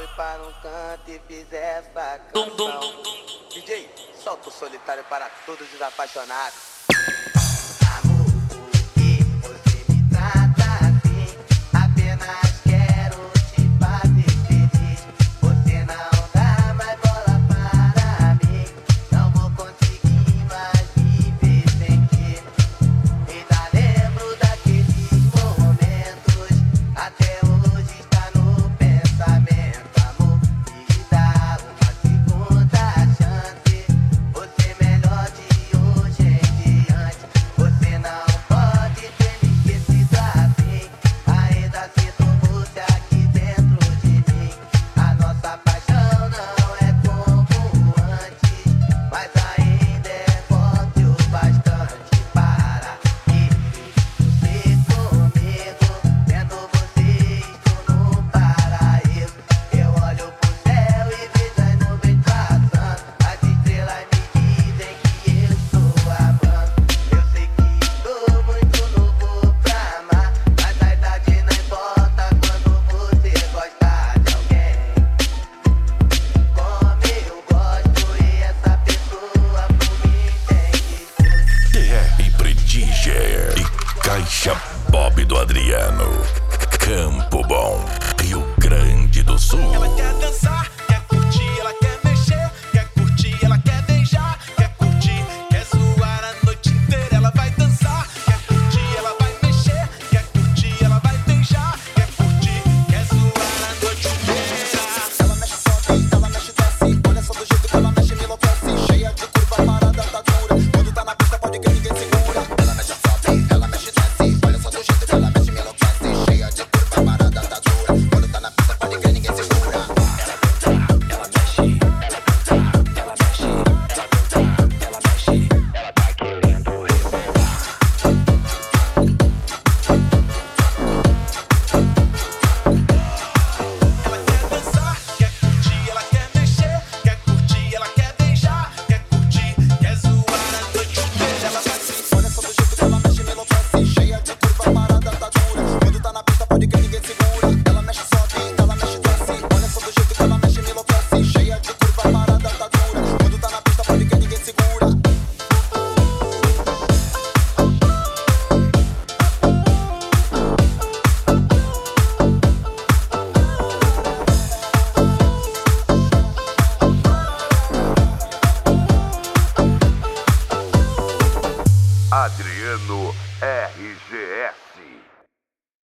foi para um canto e fiz essa canção. DJ, solta o solitário para todos os apaixonados. Amor, por que você me trata assim? Apenas quero te fazer feliz. Você não dá mais bola para mim. Não vou conseguir mais viver sem ti. Ainda lembro daqueles momentos. Até hoje está no pensamento. Amor, me dá uma segunda chance. Você melhor de hoje em diante. Você não pode ter me esquecido assim. Ainda sinto você aqui dentro de mim. A nossa paixão não é como antes, mas ainda é forte o bastante para que você comigo. Vendo você estou no paraíso. Eu olho pro céu e vejo as nuvens passando. As estrelas me dizem que eu estou amando. Eu sei que estou muito novo pra amar, mas a idade não importa quando você gosta de alguém como eu gosto. E essa pessoa por mim tem que TR Prediger e Caixa Bob do Adriano. Campo Bom, Rio Grande do Sul. Ela quer dançar,